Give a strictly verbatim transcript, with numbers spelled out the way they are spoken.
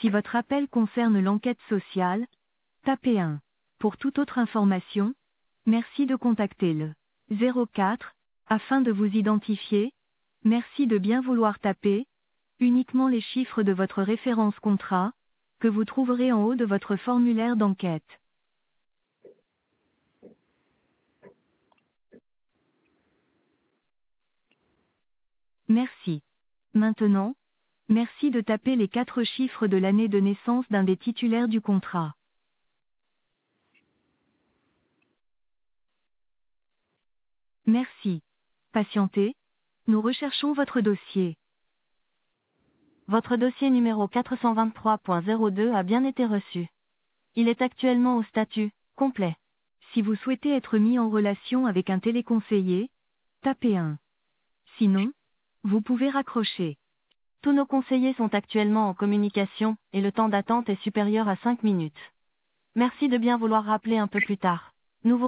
Si votre appel concerne l'enquête sociale, tapez un. Pour toute autre information, merci de contacter le zéro quatre. Afin de vous identifier, merci de bien vouloir taper uniquement les chiffres de votre référence contrat, que vous trouverez en haut de votre formulaire d'enquête. Merci. Maintenant, merci de taper les quatre chiffres de l'année de naissance d'un des titulaires du contrat. Merci. Patientez, nous recherchons votre dossier. Votre dossier numéro quatre cent vingt-trois point zéro deux a bien été reçu. Il est actuellement au statut complet. Si vous souhaitez être mis en relation avec un téléconseiller, tapez un. Sinon, vous pouvez raccrocher. Tous nos conseillers sont actuellement en communication, et le temps d'attente est supérieur à cinq minutes. Merci de bien vouloir rappeler un peu plus tard. Nous vous